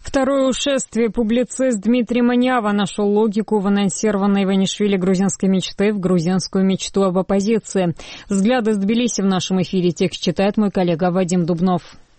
Второе шествие публицист Дмитрий Манява нашел логику в анонсированной Иванишвили грузинской мечты в грузинскую мечту об оппозиции. Взгляды с Тбилиси в нашем эфире. Текст читает мой коллега Вадим Дубнов.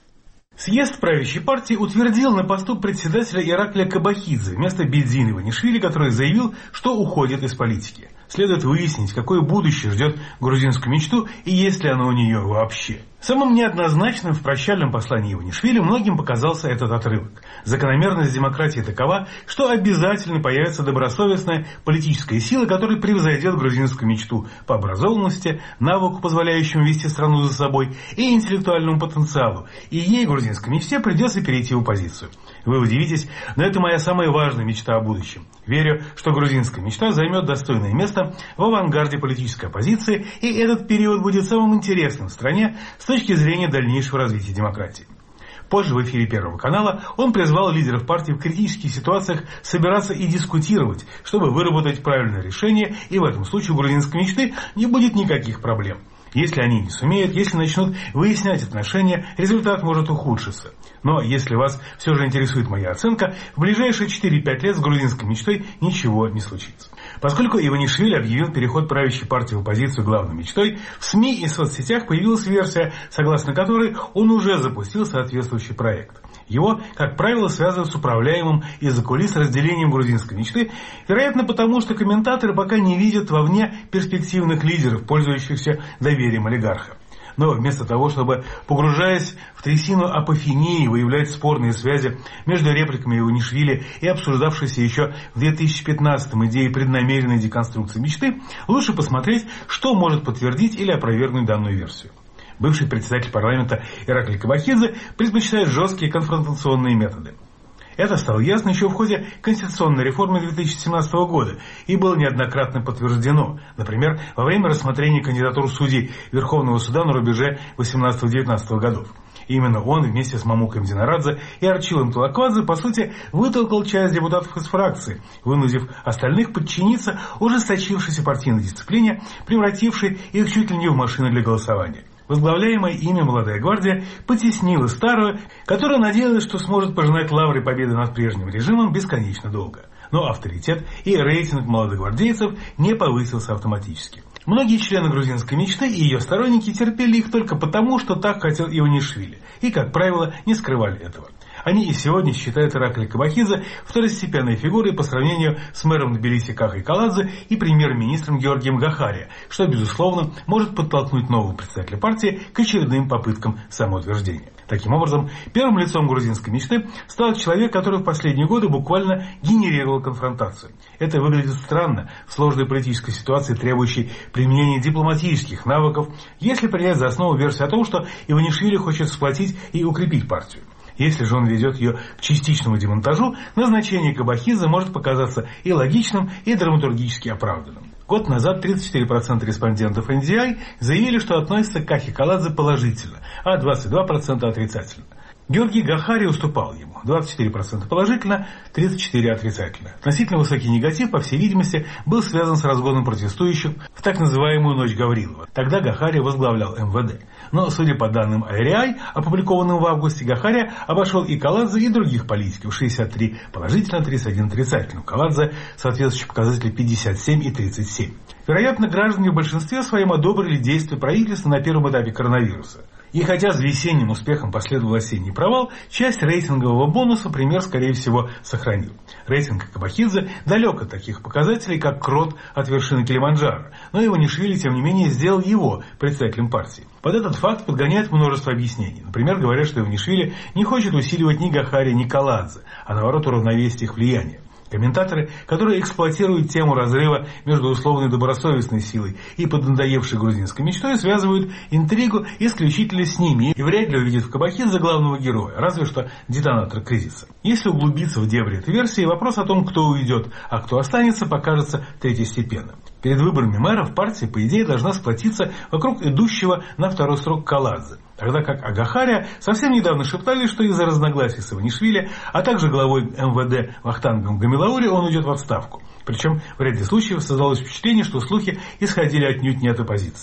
Съезд правящей партии утвердил на посту председателя Ираклия Кабахидзе вместо Бедзина Иванишвили, который заявил, что уходит из политики. Следует выяснить, какое будущее ждет грузинскую мечту и есть ли оно у нее вообще. Самым неоднозначным в прощальном послании Иванишвили многим показался этот отрывок. Закономерность демократии такова, что обязательно появится добросовестная политическая сила, которая превзойдет грузинскую мечту по образованности, навыку, позволяющему вести страну за собой, и интеллектуальному потенциалу. И ей, грузинской мечте, придется перейти в оппозицию. Вы удивитесь, но это моя самая важная мечта о будущем. Верю, что грузинская мечта займет достойное место в авангарде политической оппозиции, и этот период будет самым интересным в стране с точки зрения дальнейшего развития демократии. Позже в эфире Первого канала он призвал лидеров партии в критических ситуациях собираться и дискутировать, чтобы выработать правильное решение, и в этом случае у грузинской мечты не будет никаких проблем. Если они не сумеют, если начнут выяснять отношения, результат может ухудшиться. Но если вас все же интересует моя оценка, в ближайшие 4-5 лет с грузинской мечтой ничего не случится. Поскольку Иванишвили объявил переход правящей партии в оппозицию главной мечтой, в СМИ и соцсетях появилась версия, согласно которой он уже запустил соответствующий проект. Его, как правило, связывают с управляемым из-за кулис разделением грузинской мечты, вероятно потому, что комментаторы пока не видят вовне перспективных лидеров, пользующихся доверием олигарха. Но вместо того, чтобы, погружаясь в трясину апофении, выявлять спорные связи между репликами Иванишвили и обсуждавшейся еще в 2015-м идеей преднамеренной деконструкции мечты, лучше посмотреть, что может подтвердить или опровергнуть данную версию. Бывший председатель парламента Ираклий Кабахидзе предпочитает жесткие конфронтационные методы. Это стало ясно еще в ходе конституционной реформы 2017 года и было неоднократно подтверждено, например, во время рассмотрения кандидатур судей Верховного суда на рубеже 18-19 годов. Именно он вместе с Мамуком Динарадзе и Арчилом Тулаквадзе, по сути, вытолкал часть депутатов из фракции, вынудив остальных подчиниться ужесточившейся партийной дисциплине, превратившей их чуть ли не в машины для голосования. Возглавляемая ими молодая гвардия потеснила старую, которая надеялась, что сможет пожинать лавры победы над прежним режимом бесконечно долго. Но авторитет и рейтинг молодогвардейцев не повысился автоматически. Многие члены грузинской мечты и ее сторонники терпели их только потому, что так хотел Иванишвили, и, как правило, не скрывали этого. Они и сегодня считают Ираклия Кабахидзе второстепенной фигурой по сравнению с мэром Тбилиси Кахой Каладзе и премьер-министром Георгием Гахари, что, безусловно, может подтолкнуть нового председателя партии к очередным попыткам самоутверждения. Таким образом, первым лицом грузинской мечты стал человек, который в последние годы буквально генерировал конфронтацию. Это выглядит странно в сложной политической ситуации, требующей применения дипломатических навыков, если принять за основу версию о том, что Иванишвили хочет сплотить и укрепить партию. Если же он ведет ее к частичному демонтажу, назначение Кабахидзе может показаться и логичным, и драматургически оправданным. Год назад 34% респондентов NDI заявили, что относятся к Кахе Каладзе положительно, а 22% отрицательно. Георгий Гахари уступал ему. 24% положительно, 34% отрицательно. Относительно высокий негатив, по всей видимости, был связан с разгоном протестующих в так называемую «Ночь Гаврилова». Тогда Гахари возглавлял МВД. Но, судя по данным IRI, опубликованным в августе, Гахари обошел и Каладзе, и других политиков. 63 положительно, 31 отрицательно. У Каладзе соответствующие показатели 57 и 37. Вероятно, граждане в большинстве своем одобрили действия правительства на первом этапе коронавируса. И хотя с весенним успехом последовал осенний провал, часть рейтингового бонуса премьер, скорее всего, сохранил. Рейтинг Кабахидзе далек от таких показателей, как крот от вершины Килиманджаро, но Иванишвили, тем не менее, сделал его председателем партии. Под этот факт подгоняет множество объяснений. Например, говорят, что Иванишвили не хочет усиливать ни Гахари, ни Каладзе, а наоборот уравновесить их влияние. Комментаторы, которые эксплуатируют тему разрыва между условной добросовестной силой и поднадоевшей грузинской мечтой, связывают интригу исключительно с ними и вряд ли увидят в Кабахидзе главного героя, разве что детонатор кризиса. Если углубиться в дебри этой версии, вопрос о том, кто уйдет, а кто останется, покажется третьестепенным. Перед выборами мэров партия, по идее, должна сплотиться вокруг идущего на второй срок Каладзе. Тогда как о Гахари совсем недавно шептали, что из-за разногласий с Иванишвили, а также главой МВД Вахтангом Гамилаури он уйдет в отставку. Причем в ряде случаев создалось впечатление, что слухи исходили отнюдь не от оппозиции. В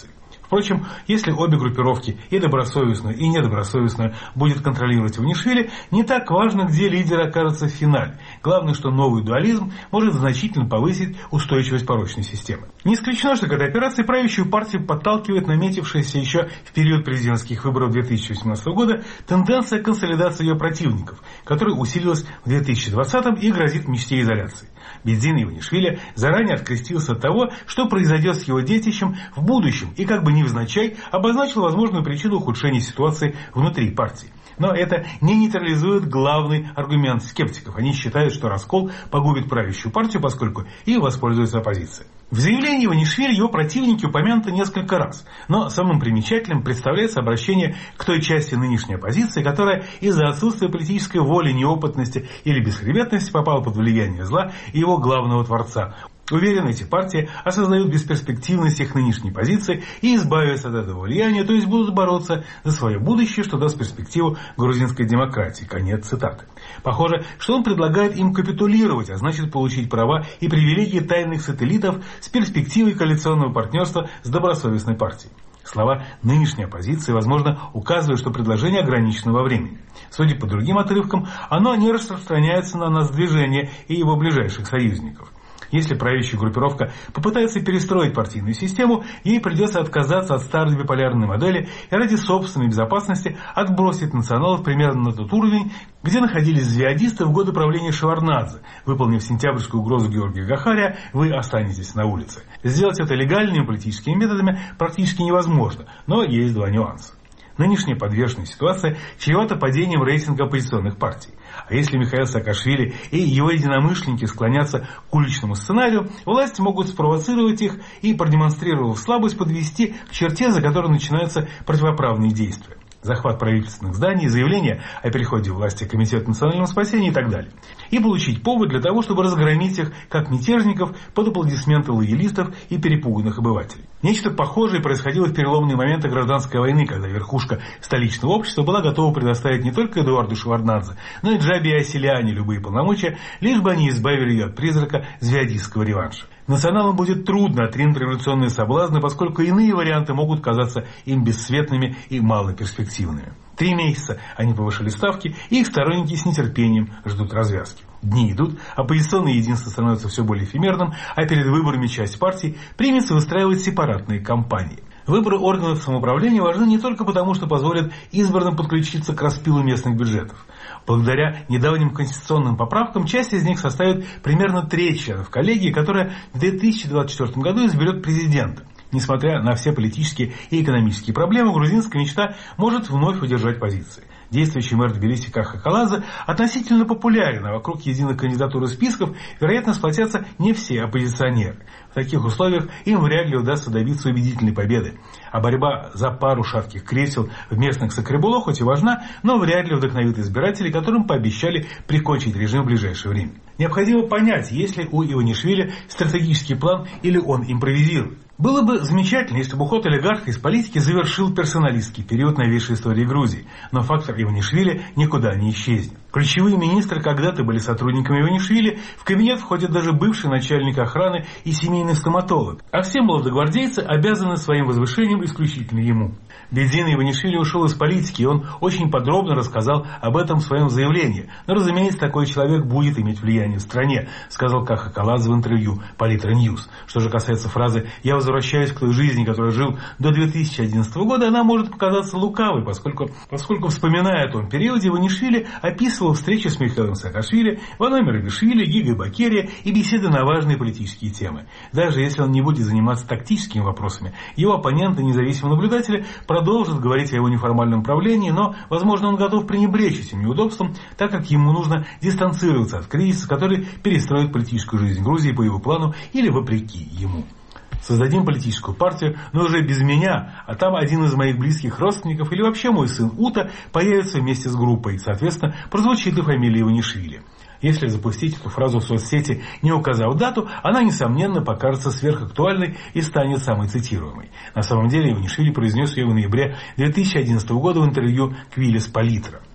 Впрочем, если обе группировки, и добросовестную, и недобросовестную, будет контролировать Иванишвили, не так важно, где лидер окажется в финале. Главное, что новый дуализм может значительно повысить устойчивость порочной системы. Не исключено, что к этой операции правящую партию подталкивает наметившаяся еще в период президентских выборов 2018 года тенденция консолидации ее противников, которая усилилась в 2020 и грозит мечте изоляции. Бедзин Иванишвили заранее открестился от того, что произойдет с его детищем в будущем, и как бы невзначай обозначил возможную причину ухудшения ситуации внутри партии. Но это не нейтрализует главный аргумент скептиков. Они считают, что раскол погубит правящую партию, поскольку и воспользуется оппозиция. В заявлении Иванишвили его противники упомянуты несколько раз, но самым примечательным представляется обращение к той части нынешней оппозиции, которая из-за отсутствия политической воли, неопытности или бесхребетности попала под влияние зла и его главного творца. Уверен, эти партии осознают бесперспективность их нынешней позиции и избавятся от этого влияния, то есть будут бороться за свое будущее, что даст перспективу грузинской демократии. Конец цитаты. Похоже, что он предлагает им капитулировать, а значит получить права и привилегии тайных сателлитов с перспективой коалиционного партнерства с добросовестной партией. Слова нынешней оппозиции, возможно, указывают, что предложение ограничено во времени. Судя по другим отрывкам, оно не распространяется на нацдвижение и его ближайших союзников. Если правящая группировка попытается перестроить партийную систему, ей придется отказаться от старой биполярной модели и ради собственной безопасности отбросить националов примерно на тот уровень, где находились звиадисты в годы правления Шеварднадзе. Выполнив сентябрьскую угрозу Георгия Гахария, вы останетесь на улице. Сделать это легальными политическими методами практически невозможно, но есть два нюанса. Нынешняя подвешенная ситуация чревата падением рейтинга оппозиционных партий. А если Михаил Саакашвили и его единомышленники склонятся к уличному сценарию, власти могут спровоцировать их и, продемонстрировав слабость, подвести к черте, за которой начинаются противоправные действия. Захват правительственных зданий, заявление о переходе власти к Комитету национального спасения и так далее. И получить повод для того, чтобы разгромить их, как мятежников, под аплодисменты лоялистов и перепуганных обывателей. Нечто похожее происходило в переломные моменты гражданской войны, когда верхушка столичного общества была готова предоставить не только Эдуарду Шеварднадзе, но и Джабе Асселяне любые полномочия, лишь бы они избавили ее от призрака звиадистского реванша. Националам будет трудно отринуть революционные соблазны, поскольку иные варианты могут казаться им бесцветными и малоперспективными. 3 месяца они повышали ставки, и их сторонники с нетерпением ждут развязки. Дни идут, оппозиционное единство становится все более эфемерным, а перед выборами часть партий примется выстраивать сепаратные кампании. Выборы органов самоуправления важны не только потому, что позволят избранным подключиться к распилу местных бюджетов. Благодаря недавним конституционным поправкам часть из них составит примерно треть членов коллегии, которая в 2024 году изберет президента. Несмотря на все политические и экономические проблемы, грузинская мечта может вновь удержать позиции. Действующий мэр Тбилиси Каха Каладзе относительно популярен, а вокруг единой кандидатуры списков, вероятно, сплотятся не все оппозиционеры. В таких условиях им вряд ли удастся добиться убедительной победы. А борьба за пару шатких кресел в местных Сакребуло хоть и важна, но вряд ли вдохновит избирателей, которым пообещали прикончить режим в ближайшее время. Необходимо понять, есть ли у Иванишвили стратегический план или он импровизирует. Было бы замечательно, если бы уход олигарха из политики завершил персоналистский период новейшей истории Грузии, но фактор Иванишвили никуда не исчезнет. Ключевые министры когда-то были сотрудниками Иванишвили, в кабинет входит даже бывший начальник охраны и семейный стоматолог, а все молодогвардейцы обязаны своим возвышением исключительно ему. Бедзин Иванишвили ушел из политики, и он очень подробно рассказал об этом в своем заявлении. Но, разумеется, такой человек будет иметь влияние в стране, сказал Каха Каладзе в интервью Политра Ньюс. Что же касается фразы «я возвращаюсь к той жизни, которой жил до 2011 года», она может показаться лукавой, поскольку вспоминая о том периоде, Иванишвили описывал встречи с Михаилом Саакашвили, Ваномер Ивишвили, Гигой Бакерия и беседы на важные политические темы. Даже если он не будет заниматься тактическими вопросами, его оппоненты, независимые наблюдатели, продолжат говорить о его неформальном правлении, но, возможно, он готов пренебречь этим неудобством, так как ему нужно дистанцироваться от кризиса, который перестроит политическую жизнь Грузии по его плану или вопреки ему. Создадим политическую партию, но уже без меня, а там один из моих близких родственников или вообще мой сын Ута появится вместе с группой. Соответственно, прозвучит и фамилия Иванишвили. Если запустить эту фразу в соцсети, не указав дату, она, несомненно, покажется сверхактуальной и станет самой цитируемой. На самом деле, Иванишвили произнес ее в ноябре 2011 года в интервью к Виллис Политра.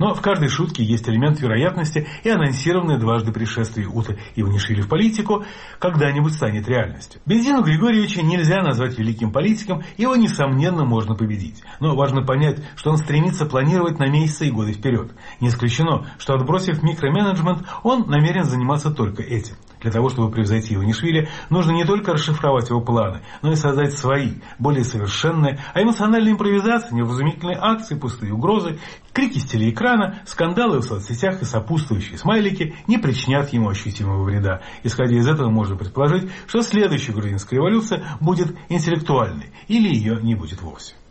Но в каждой шутке есть элемент вероятности, и анонсированное дважды пришествие Ута Иванишвили в политику когда-нибудь станет реальностью. Бензину Григорьевича нельзя назвать великим политиком, его, несомненно, можно победить. Но важно понять, что он стремится планировать на месяцы и годы вперед. Не исключено, что, отбросив микроменеджмент, он намерен заниматься только этим. Для того, чтобы превзойти Иванишвили, нужно не только расшифровать его планы, но и создать свои, более совершенные, а эмоциональная импровизация, невразумительные акции, пустые угрозы, крики с телеэкрана, скандалы в соцсетях и сопутствующие смайлики не причинят ему ощутимого вреда. Исходя из этого, можно предположить, что следующая грузинская революция будет интеллектуальной, или ее не будет вовсе.